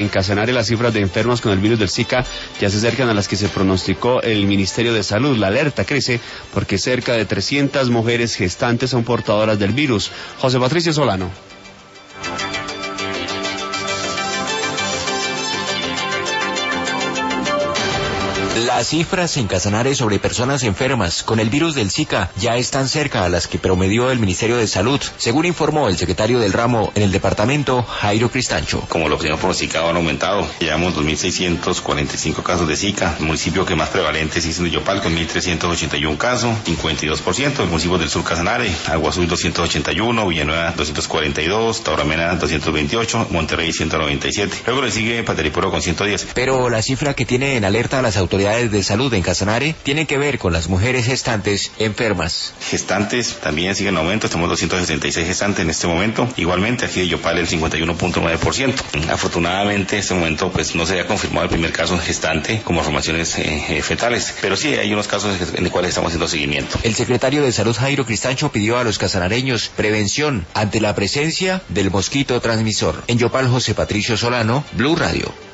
En Casanare las cifras de enfermos con el virus del Zika ya se acercan a las que se pronosticó el Ministerio de Salud. La alerta crece porque cerca de 300 mujeres gestantes son portadoras del virus. José Patricio Solano. Las cifras en Casanare sobre personas enfermas con el virus del Zika ya están cerca a las que promedió el Ministerio de Salud, según informó el secretario del ramo en el departamento, Jairo Cristancho. Como los primeros pronosticados han aumentado, llevamos 2.645 casos de Zika. El municipio que más prevalente es de Yopal, con 1.381 casos, 52%. Los municipios del sur Casanare, Agua Azul 281, Villanueva 242, Tauramena 228, Monterrey 197. Luego le sigue Pateripuro con 110. Pero la cifra que tiene en alerta a las autoridades de salud en Casanare tiene que ver con las mujeres gestantes enfermas. Gestantes también siguen en aumento, estamos 266 gestantes en este momento. Igualmente aquí de Yopal el 51.9%. Afortunadamente en este momento pues no se había confirmado el primer caso gestante como formaciones fetales, pero sí hay unos casos en los cuales estamos haciendo seguimiento. El secretario de Salud Jairo Cristancho pidió a los casanareños prevención ante la presencia del mosquito transmisor. En Yopal, José Patricio Solano, Blue Radio.